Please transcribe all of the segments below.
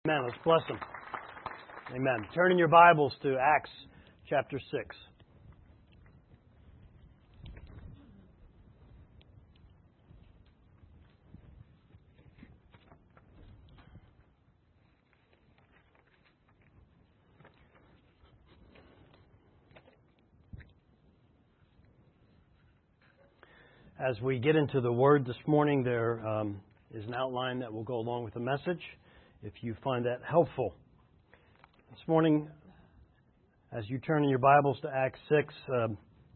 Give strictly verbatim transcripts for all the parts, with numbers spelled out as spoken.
Amen. Let's bless them. Amen. Turn in your Bibles to Acts chapter six. As we get into the Word this morning, there um, is an outline that will go along with the message, if you find that helpful. This morning, as you turn in your Bibles to Acts six, uh,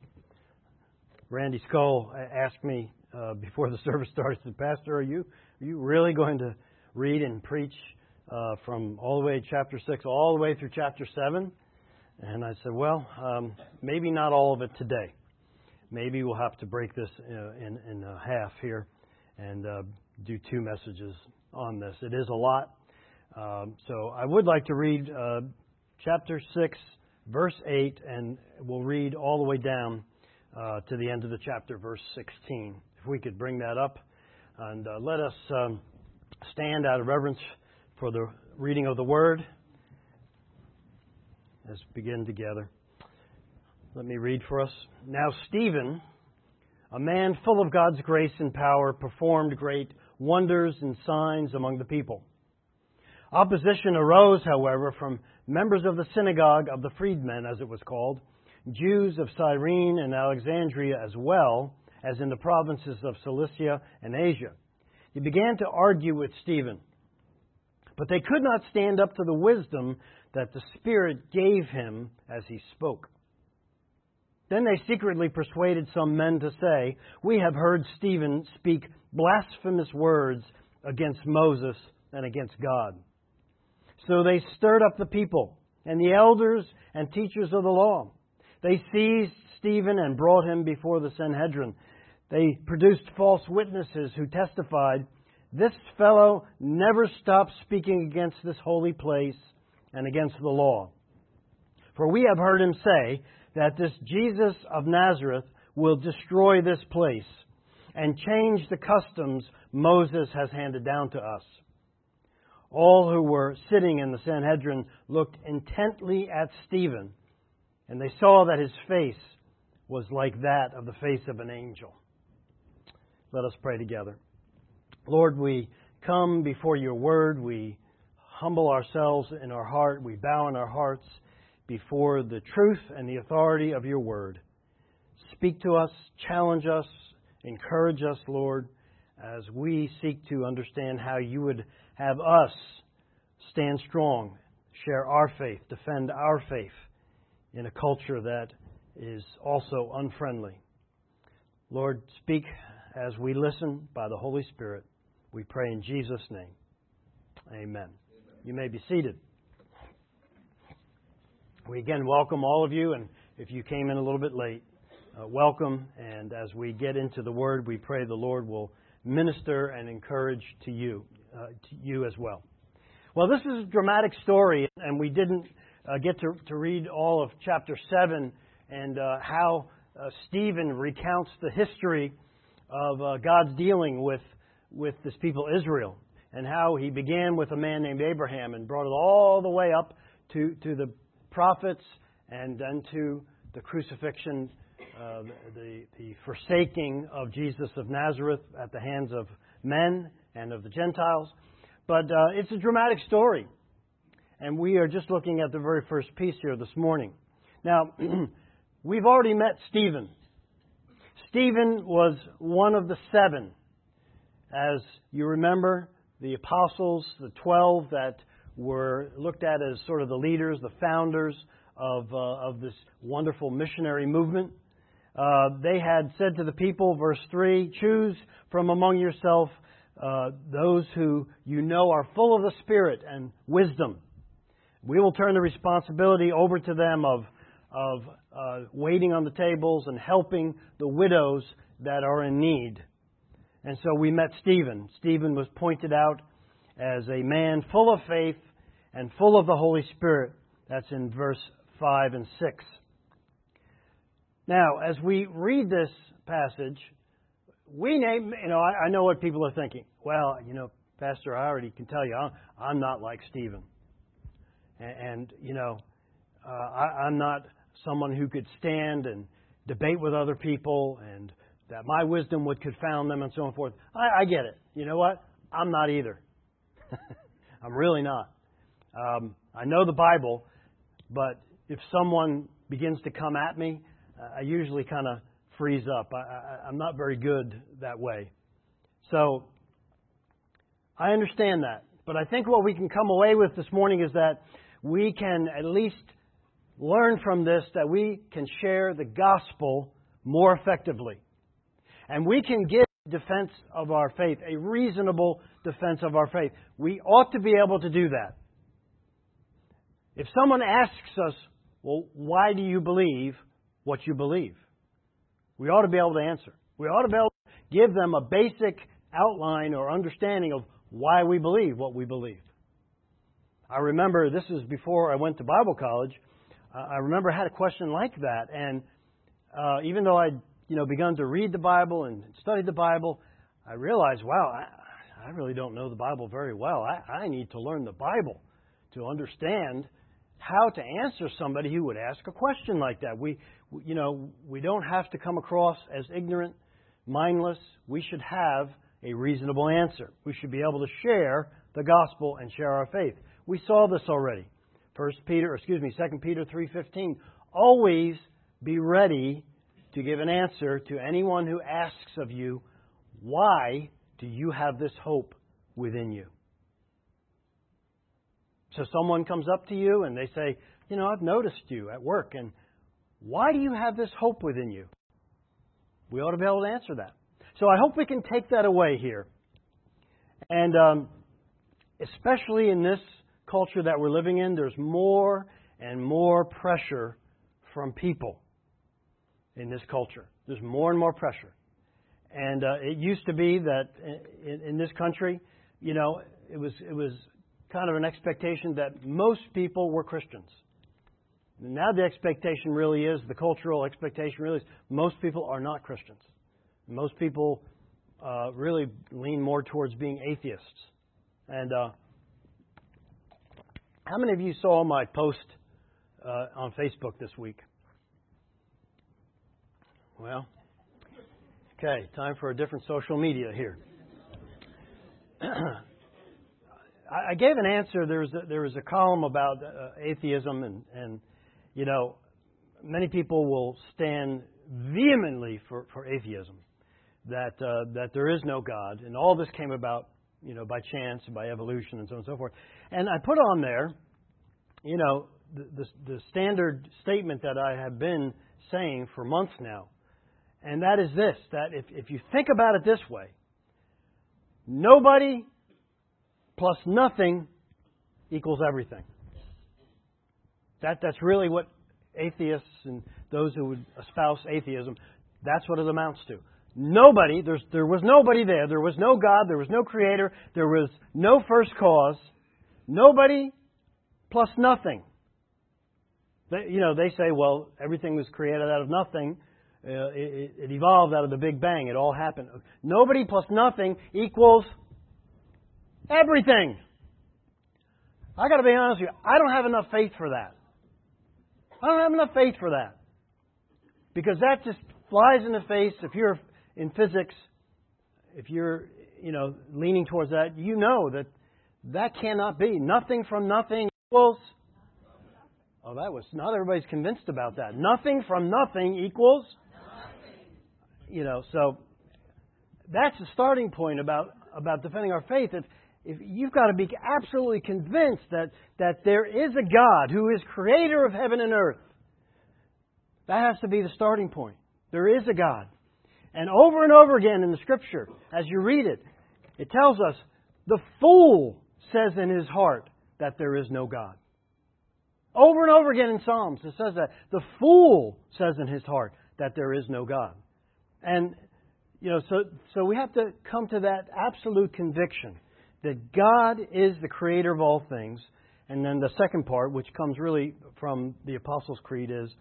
Randy Skull asked me uh, before the service started, said, Pastor, are you are you really going to read and preach uh, from all the way to chapter six, all the way through chapter seven? And I said, well, um, maybe not all of it today. Maybe we'll have to break this uh, in, in uh, half here and uh, do two messages on this. It is a lot. Um, so I would like to read uh, chapter six, verse eight, and we'll read all the way down uh, to the end of the chapter, verse sixteen. If we could bring that up. And uh, let us um, stand out of reverence for the reading of the Word. Let's begin together. Let me read for us. Now Stephen, a man full of God's grace and power, performed great wonders and signs among the people. Opposition arose, however, from members of the synagogue of the freedmen, as it was called, Jews of Cyrene and Alexandria, as well as in the provinces of Cilicia and Asia. He began to argue with Stephen, but they could not stand up to the wisdom that the Spirit gave him as he spoke. Then they secretly persuaded some men to say, we have heard Stephen speak blasphemous words against Moses and against God. So they stirred up the people and the elders and teachers of the law. They seized Stephen and brought him before the Sanhedrin. They produced false witnesses who testified, this fellow never stops speaking against this holy place and against the law. For we have heard him say that this Jesus of Nazareth will destroy this place and change the customs Moses has handed down to us. All who were sitting in the Sanhedrin looked intently at Stephen, and they saw that his face was like that of the face of an angel. Let us pray together. Lord, we come before your word. We humble ourselves in our heart. We bow in our hearts before the truth and the authority of your word. Speak to us, challenge us, encourage us, Lord, as we seek to understand how you would have us stand strong, share our faith, defend our faith in a culture that is also unfriendly. Lord, speak as we listen by the Holy Spirit. We pray in Jesus' name. Amen. Amen. You may be seated. We again welcome all of you, and if you came in a little bit late, uh, welcome. And as we get into the Word, we pray the Lord will minister and encourage to you, uh, to you as well. Well, this is a dramatic story, and we didn't uh, get to, to read all of chapter seven and uh, how uh, Stephen recounts the history of uh, God's dealing with, with this people Israel, and how he began with a man named Abraham and brought it all the way up to, to the prophets, and then to the crucifixion, uh, the, the forsaking of Jesus of Nazareth at the hands of men and of the Gentiles. But uh, it's a dramatic story, and we are just looking at the very first piece here this morning. Now, we've already met Stephen. Stephen was one of the seven. As you remember, the apostles, the twelve that were looked at as sort of the leaders, the founders of uh, of this wonderful missionary movement. Uh, they had said to the people, verse three, choose from among yourself uh, those who you know are full of the Spirit and wisdom. We will turn the responsibility over to them of, of uh, waiting on the tables and helping the widows that are in need. And so we met Stephen. Stephen was pointed out as a man full of faith and full of the Holy Spirit. That's in verse five and six. Now, as we read this passage, we name, you know, I, I know what people are thinking. Well, you know, Pastor, I already can tell you, I'm, I'm not like Stephen. And, and you know, uh, I, I'm not someone who could stand and debate with other people and that my wisdom would confound them and so on and forth. I, I get it. You know what? I'm not either. I'm really not. Um, I know the Bible, but if someone begins to come at me, uh, I usually kind of freeze up. I, I, I'm not very good that way. So I understand that. But I think what we can come away with this morning is that we can at least learn from this that we can share the gospel more effectively. And we can give defense of our faith, a reasonable defense of our faith. We ought to be able to do that. If someone asks us, well, why do you believe what you believe? We ought to be able to answer. We ought to be able to give them a basic outline or understanding of why we believe what we believe. I remember, this is before I went to Bible college, uh, I remember I had a question like that. And uh, even though I'd you know, begun to read the Bible and study the Bible, I realized, wow, I, I really don't know the Bible very well. I, I need to learn the Bible to understand how to answer somebody who would ask a question like that. We, you know, we don't have to come across as ignorant, mindless. We should have a reasonable answer. We should be able to share the gospel and share our faith. We saw this already. First Peter, or excuse me, Second Peter three fifteen. Always be ready to give an answer to anyone who asks of you, why do you have this hope within you? So someone comes up to you and they say, you know, I've noticed you at work, and why do you have this hope within you? We ought to be able to answer that. So I hope we can take that away here. And um, especially in this culture that we're living in, there's more and more pressure from people. In this culture, there's more and more pressure. And uh, it used to be that in, in this country, you know, it was it was kind of an expectation that most people were Christians. And now the expectation really is, the cultural expectation really is, most people are not Christians. Most people uh, really lean more towards being atheists. And uh, how many of you saw my post uh, on Facebook this week? Well, okay, time for a different social media here. I gave an answer. There was a, there was a column about uh, atheism, and, and you know, many people will stand vehemently for, for atheism, that uh, that there is no God, and all this came about, you know, by chance, by evolution, and so on and so forth. And I put on there, you know, the the, the standard statement that I have been saying for months now. And that is this, that if, if you think about it this way, nobody plus nothing equals everything. That That's really what atheists and those who would espouse atheism, that's what it amounts to. Nobody, there's, there was nobody there. There was no God. There was no creator. There was no first cause. Nobody plus nothing. They, you know, they say, well, everything was created out of nothing. Uh, it, it evolved out of the Big Bang. It all happened. Nobody plus nothing equals everything. I got to be honest with you. I don't have enough faith for that. I don't have enough faith for that. Because that just flies in the face. If you're in physics, if you're, you know, leaning towards that, you know that that cannot be. Nothing from nothing equals. Oh, that was, not everybody's convinced about that. Nothing from nothing equals. You know, so that's the starting point about, about defending our faith. If, if you've got to be absolutely convinced that, that there is a God who is creator of heaven and earth. That has to be the starting point. There is a God. And over and over again in the Scripture, as you read it, it tells us, the fool says in his heart that there is no God. Over and over again in Psalms, it says that. The fool says in his heart that there is no God. And, you know, so so we have to come to that absolute conviction that God is the creator of all things. And then the second part, which comes really from the Apostles' Creed, is,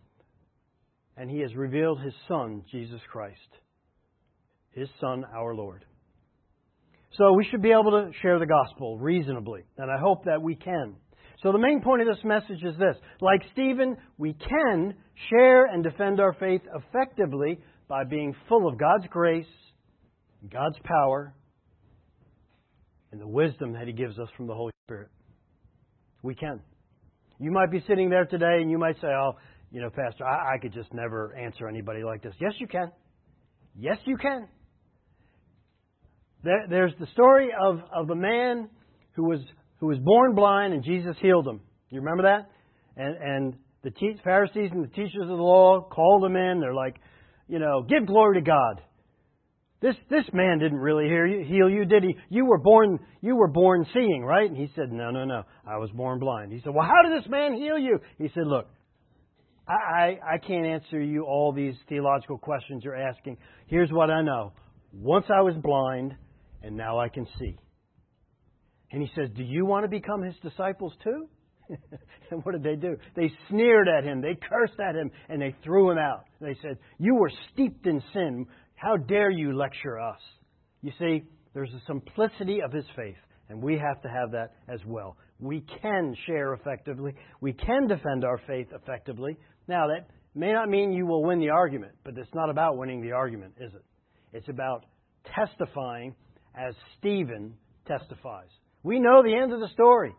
and He has revealed His Son, Jesus Christ, His Son, our Lord. So we should be able to share the gospel reasonably, and I hope that we can. So the main point of this message is this. Like Stephen, we can share and defend our faith effectively by being full of God's grace, God's power, and the wisdom that He gives us from the Holy Spirit. We can. You might be sitting there today and you might say, oh, you know, Pastor, I, I could just never answer anybody like this. Yes, you can. Yes, you can. There, there's the story of, of the man who was who was born blind and Jesus healed him. You remember that? And, and the te- Pharisees and the teachers of the law called him in. They're like, you know, give glory to God. This this man didn't really hear you, heal you, did he? You were born you were born seeing, right? And he said, no, no, no. I was born blind. He said, well, how did this man heal you? He said, look, I, I, I can't answer you all these theological questions you're asking. Here's what I know. Once I was blind, and now I can see. And he says, do you want to become His disciples too? And what did they do? They sneered at Him. They cursed at Him. And they threw Him out. They said, you were steeped in sin. How dare you lecture us? You see, there's a simplicity of His faith. And we have to have that as well. We can share effectively. We can defend our faith effectively. Now, that may not mean you will win the argument. But it's not about winning the argument, is it? It's about testifying as Stephen testifies. We know the end of the story.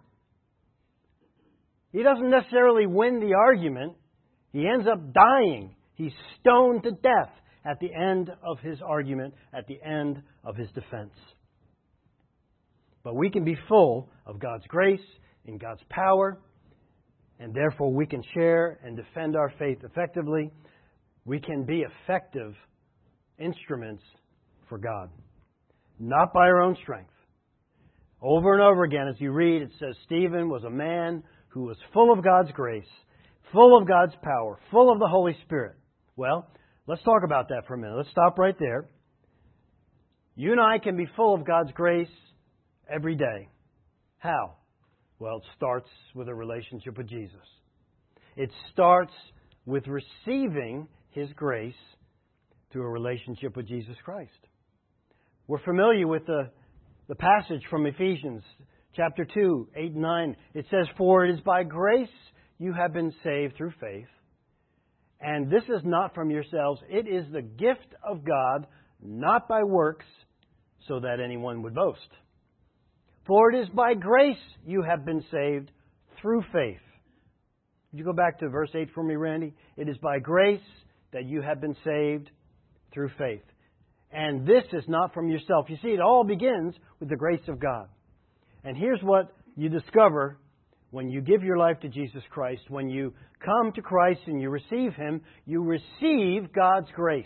He doesn't necessarily win the argument. He ends up dying. He's stoned to death at the end of his argument, at the end of his defense. But we can be full of God's grace and God's power, and therefore we can share and defend our faith effectively. We can be effective instruments for God, not by our own strength. Over and over again, as you read, it says Stephen was a man who was full of God's grace, full of God's power, full of the Holy Spirit. Well, let's talk about that for a minute. Let's stop right there. You and I can be full of God's grace every day. How? Well, it starts with a relationship with Jesus. It starts with receiving His grace through a relationship with Jesus Christ. We're familiar with the, the passage from Ephesians chapter two, eight and nine. It says, for it is by grace you have been saved through faith. And this is not from yourselves. It is the gift of God, not by works, so that anyone would boast. For it is by grace you have been saved through faith. Would you go back to verse eight for me, Randy? It is by grace that you have been saved through faith. And this is not from yourself. You see, it all begins with the grace of God. And here's what you discover when you give your life to Jesus Christ. When you come to Christ and you receive Him, you receive God's grace.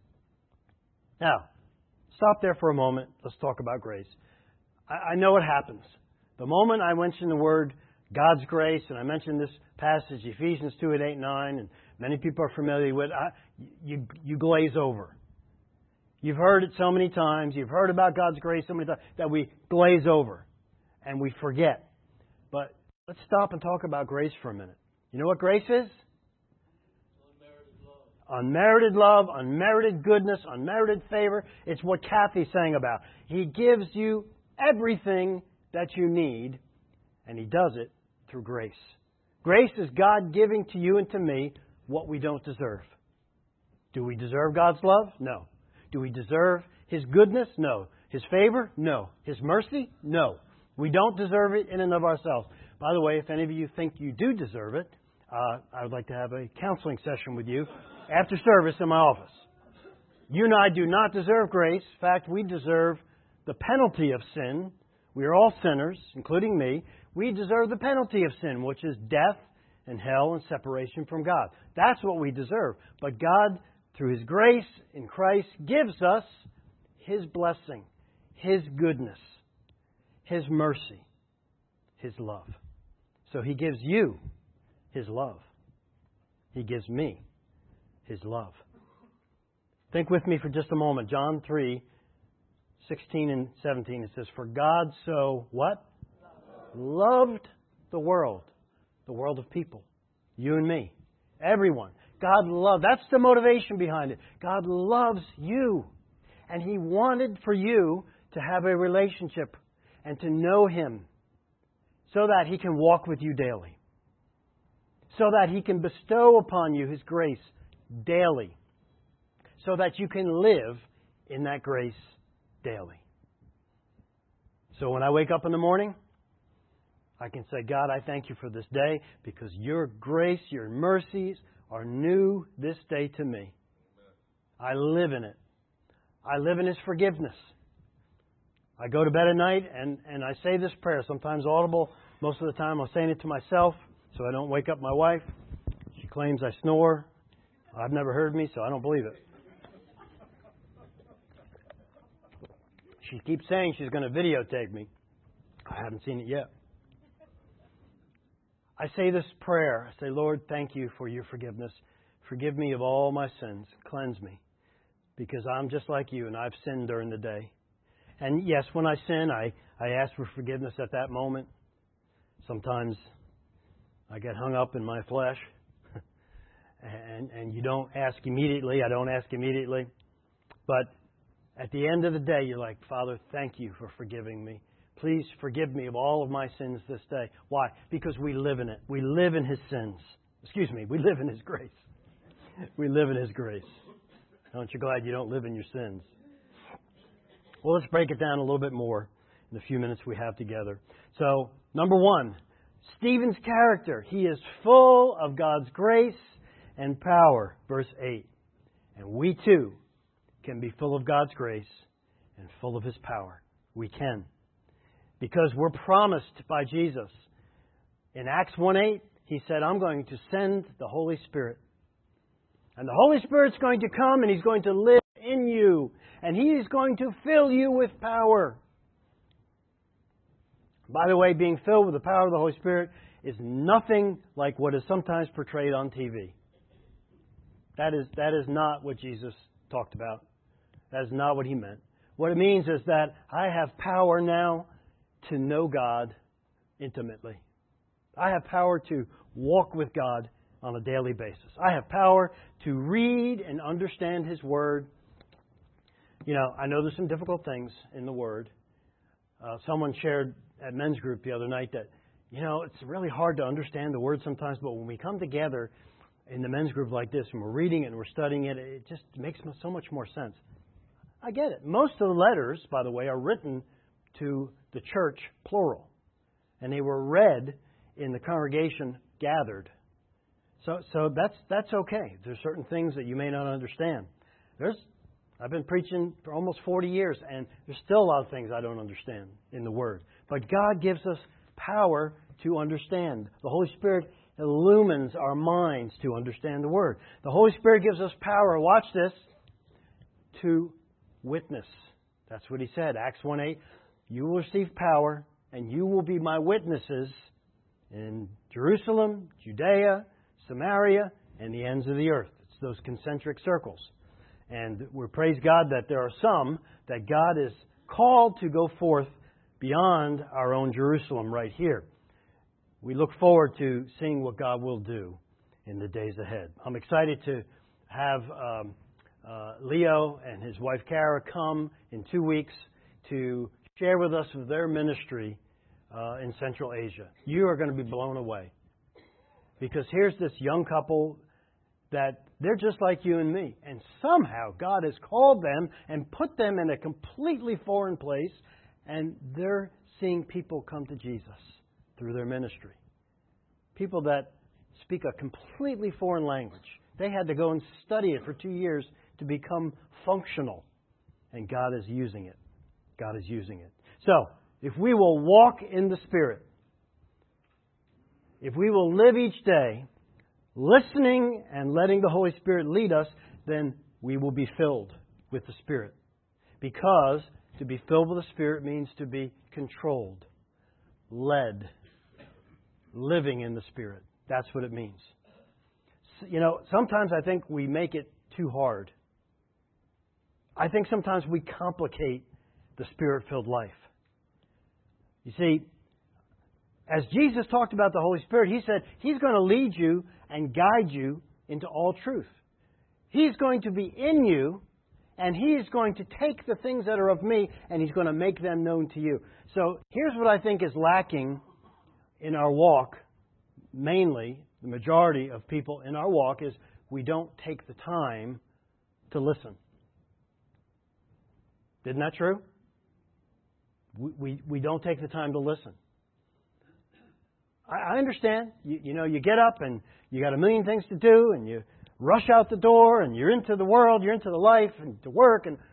Now, stop there for a moment. Let's talk about grace. I, I know it happens. The moment I mention the word God's grace, and I mentioned this passage, Ephesians two, eight, nine, and many people are familiar with it, I, you, you glaze over. You've heard it so many times. You've heard about God's grace so many times that we glaze over and we forget. But let's stop and talk about grace for a minute. You know what grace is? Unmerited love. Unmerited love, unmerited goodness, unmerited favor. It's what Kathy's saying about. He gives you everything that you need, and He does it through grace. Grace is God giving to you and to me what we don't deserve. Do we deserve God's love? No. Do we deserve His goodness? No. His favor? No. His mercy? No. We don't deserve it in and of ourselves. By the way, if any of you think you do deserve it, uh, I would like to have a counseling session with you after service in my office. You and I do not deserve grace. In fact, we deserve the penalty of sin. We are all sinners, including me. We deserve the penalty of sin, which is death and hell and separation from God. That's what we deserve. But God, through His grace in Christ, gives us His blessing, His goodness, His mercy, His love. So He gives you His love. He gives me His love. Think with me for just a moment. John three, sixteen and seventeen. It says, for God so, what? Loved the world. The world of people. You and me. Everyone. God loved. That's the motivation behind it. God loves you. And He wanted for you to have a relationship and to know Him so that He can walk with you daily, so that He can bestow upon you His grace daily, so that you can live in that grace daily. So when I wake up in the morning, I can say, God, I thank you for this day because your grace, your mercies are new this day to me. I live in it. I live in His forgiveness. I go to bed at night and, and I say this prayer, sometimes audible. Most of the time I'm saying it to myself so I don't wake up my wife. She claims I snore. I've never heard me, so I don't believe it. She keeps saying she's going to videotape me. I haven't seen it yet. I say this prayer. I say, Lord, thank you for your forgiveness. Forgive me of all my sins. Cleanse me. Because I'm just like you and I've sinned during the day. And yes, when I sin, I, I ask for forgiveness at that moment. Sometimes I get hung up in my flesh. and, and you don't ask immediately. I don't ask immediately. But at the end of the day, you're like, Father, thank you for forgiving me. Please forgive me of all of my sins this day. Why? Because we live in it. We live in His sins. Excuse me, we live in His grace. We live in His grace. Aren't you glad you don't live in your sins? Well, let's break it down a little bit more in the few minutes we have together. So, number one, Stephen's character. He is full of God's grace and power. Verse eight. And we too can be full of God's grace and full of His power. We can. Because we're promised by Jesus. In Acts one eight, He said, I'm going to send the Holy Spirit. And the Holy Spirit's going to come and He's going to live in you. And He is going to fill you with power. By the way, being filled with the power of the Holy Spirit is nothing like what is sometimes portrayed on T V. That is, that is not what Jesus talked about. That is not what He meant. What it means is that I have power now to know God intimately. I have power to walk with God on a daily basis. I have power to read and understand His Word. You know, I know there's some difficult things in the Word. Uh, someone shared at men's group the other night that, you know, it's really hard to understand the Word sometimes, but when we come together in the men's group like this and we're reading it and we're studying it, it just makes so much more sense. I get it. Most of the letters, by the way, are written to the church, plural. And they were read in the congregation gathered. So so that's that's okay. There's certain things that you may not understand. There's I've been preaching for almost forty years, and there's still a lot of things I don't understand in the Word. But God gives us power to understand. The Holy Spirit illumines our minds to understand the Word. The Holy Spirit gives us power, watch this, to witness. That's what He said, Acts one eight. You will receive power, and you will be my witnesses in Jerusalem, Judea, Samaria, and the ends of the earth. It's those concentric circles. And we praise God that there are some that God is called to go forth beyond our own Jerusalem right here. We look forward to seeing what God will do in the days ahead. I'm excited to have um, uh, Leo and his wife Kara come in two weeks to share with us of their ministry uh, in Central Asia. You are going to be blown away. Because here's this young couple that they're just like you and me. And somehow God has called them and put them in a completely foreign place. And they're seeing people come to Jesus through their ministry. People that speak a completely foreign language. They had to go and study it for two years to become functional. And God is using it. God is using it. So, if we will walk in the Spirit, if we will live each day listening and letting the Holy Spirit lead us, then we will be filled with the Spirit. Because to be filled with the Spirit means to be controlled, led, living in the Spirit. That's what it means. You know, sometimes I think we make it too hard. I think sometimes we complicate the Spirit-filled life. You see, as Jesus talked about the Holy Spirit, He said He's going to lead you and guide you into all truth. He's going to be in you And He's going to take the things that are of me and He's going to make them known to you. So here's what I think is lacking in our walk. Mainly, the majority of people in our walk is we don't take the time to listen. Isn't that true? We, we, we don't take the time to listen. I, I understand. You, you know, you get up and you got a million things to do and you rush out the door and you're into the world, you're into the life and to work. And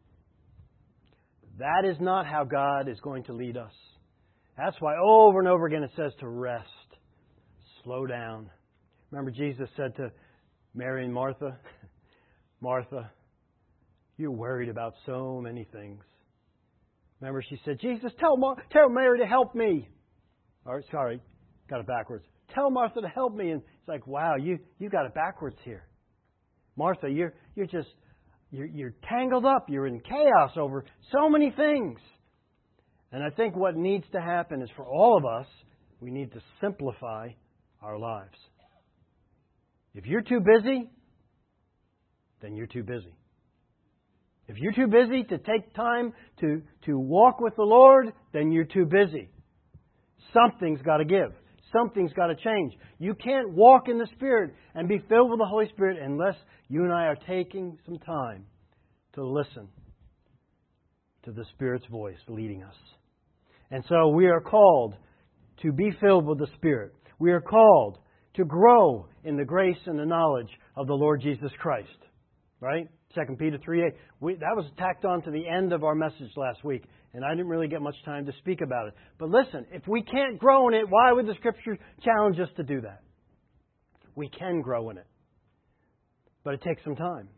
that is not how God is going to lead us. That's why over and over again it says to rest. Slow down. Remember Jesus said to Mary and Martha, Martha, you're worried about so many things. Remember she said, Jesus, tell, Mar- tell Mary to help me. Or, sorry, got it backwards. Tell Martha to help me. And it's like, wow, you, you got it backwards here. Martha, you're, you're just, you're, you're tangled up. You're in chaos over so many things. And I think what needs to happen is for all of us, we need to simplify our lives. If you're too busy, then you're too busy. If you're too busy to take time to, to walk with the Lord, then you're too busy. Something's got to give. Something's got to change. You can't walk in the Spirit and be filled with the Holy Spirit unless you and I are taking some time to listen to the Spirit's voice leading us. And so we are called to be filled with the Spirit. We are called to grow in the grace and the knowledge of the Lord Jesus Christ. Right? Second Peter three eight. We, that was tacked on to the end of our message last week, and I didn't really get much time to speak about it. But listen, if we can't grow in it, why would the Scripture challenge us to do that? We can grow in it. But it takes some time.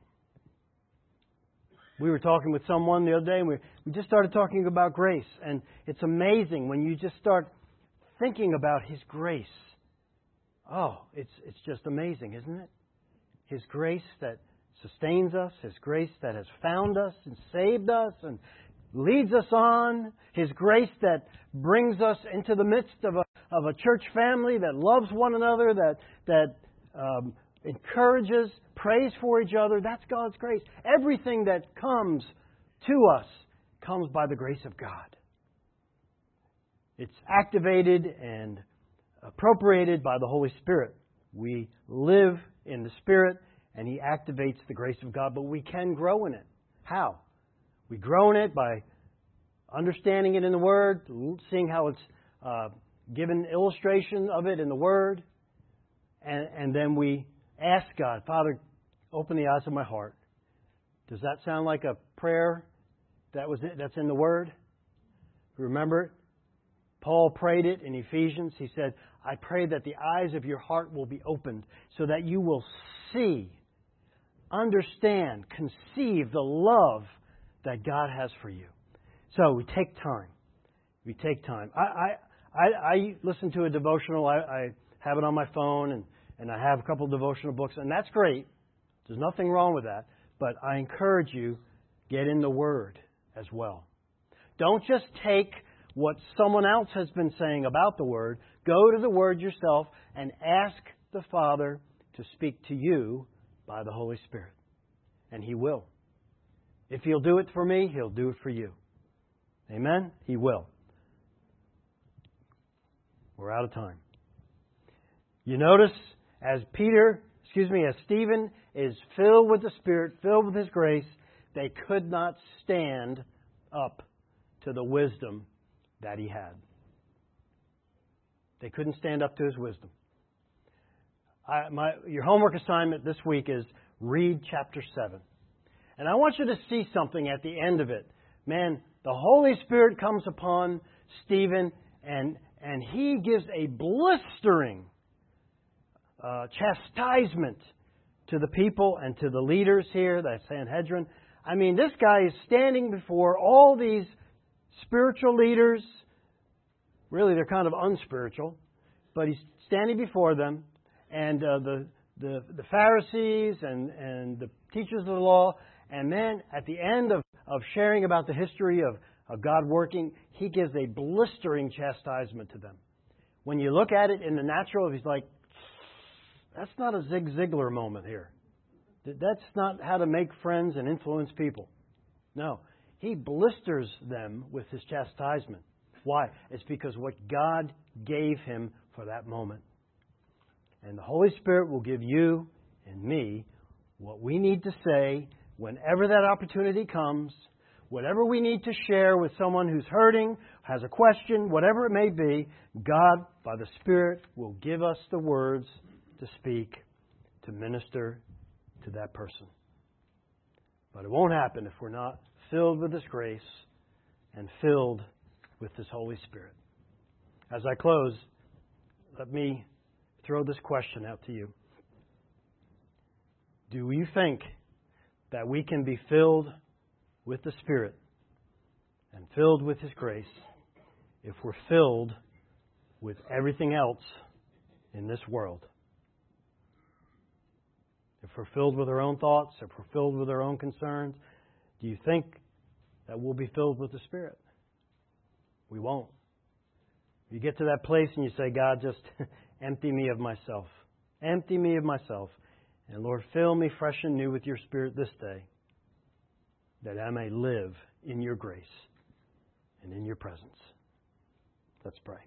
We were talking with someone the other day, and we, we just started talking about grace. And it's amazing when you just start thinking about His grace. Oh, it's it's just amazing, isn't it? His grace that sustains us, His grace that has found us and saved us and leads us on, His grace that brings us into the midst of a of a church family that loves one another, that that um, encourages, prays for each other. That's God's grace. Everything that comes to us comes by the grace of God. It's activated and appropriated by the Holy Spirit. We live in the Spirit, and He activates the grace of God, but we can grow in it. How? We grow in it by understanding it in the Word, seeing how it's uh, given illustration of it in the Word, and, and then we ask God, Father, open the eyes of my heart. Does that sound like a prayer that was that's in the Word? Remember it? Paul prayed it in Ephesians. He said, I pray that the eyes of your heart will be opened so that you will see, understand, conceive the love that God has for you. So we take time. We take time. I I, I, I listen to a devotional. I, I have it on my phone, and, and I have a couple of devotional books, and that's great. There's nothing wrong with that. But I encourage you, get in the Word as well. Don't just take what someone else has been saying about the Word. Go to the Word yourself and ask the Father to speak to you by the Holy Spirit. And He will. If He'll do it for me, He'll do it for you. Amen? He will. We're out of time. You notice as Peter, excuse me, as Stephen is filled with the Spirit, filled with His grace, they could not stand up to the wisdom that he had. They couldn't stand up to his wisdom. I, my, your homework assignment this week is read chapter seven. And I want you to see something at the end of it. Man, the Holy Spirit comes upon Stephen, and, and he gives a blistering uh, chastisement to the people and to the leaders here, that Sanhedrin. I mean, this guy is standing before all these spiritual leaders. Really, they're kind of unspiritual, but he's standing before them, and uh, the, the the Pharisees and, and the teachers of the law. And then at the end of, of sharing about the history of, of God working, he gives a blistering chastisement to them. When you look at it in the natural, he's like, that's not a Zig Ziglar moment here. That's not how to make friends and influence people. No. He blisters them with his chastisement. Why? It's because what God gave him for that moment. And the Holy Spirit will give you and me what we need to say whenever that opportunity comes, whatever we need to share with someone who's hurting, has a question, whatever it may be, God, by the Spirit, will give us the words to speak, to minister to that person. But it won't happen if we're not filled with His grace and filled with His Holy Spirit. As I close, let me throw this question out to you. Do you think that we can be filled with the Spirit and filled with His grace if we're filled with everything else in this world? If we're filled with our own thoughts, if we're filled with our own concerns, do you think that we'll be filled with the Spirit? We won't. You get to that place and you say, God, just empty me of myself. Empty me of myself. And Lord, fill me fresh and new with your Spirit this day, that I may live in your grace and in your presence. Let's pray.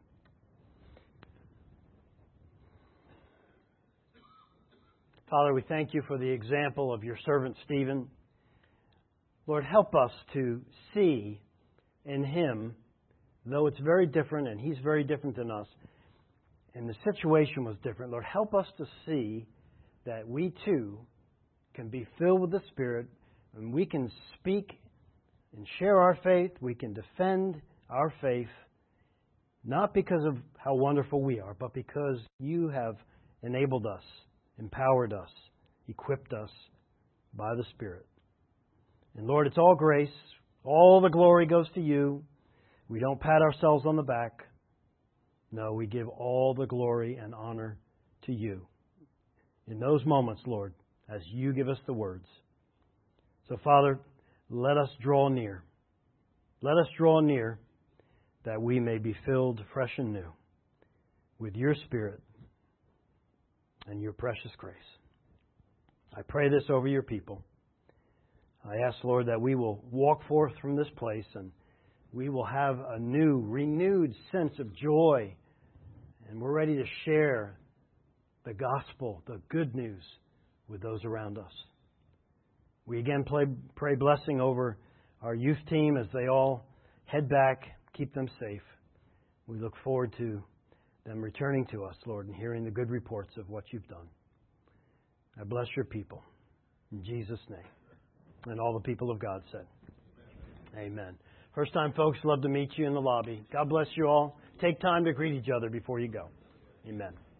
Father, we thank you for the example of your servant Stephen. Lord, help us to see in him, though it's very different and he's very different than us, and the situation was different. Lord, help us to see that we too can be filled with the Spirit and we can speak and share our faith. We can defend our faith, not because of how wonderful we are, but because you have enabled us, empowered us, equipped us by the Spirit. And Lord, it's all grace. All the glory goes to you. We don't pat ourselves on the back. No, we give all the glory and honor to you in those moments, Lord, as you give us the words. So, Father, let us draw near. Let us draw near that we may be filled fresh and new with your Spirit and your precious grace. I pray this over your people. I ask, Lord, that we will walk forth from this place and we will have a new, renewed sense of joy, and we're ready to share the gospel, the good news, with those around us. We again play, pray blessing over our youth team as they all head back. Keep them safe. We look forward to them returning to us, Lord, and hearing the good reports of what you've done. I bless your people. In Jesus' name. And all the people of God said, Amen. Amen. First time folks, love to meet you in the lobby. God bless you all. Take time to greet each other before you go. Amen.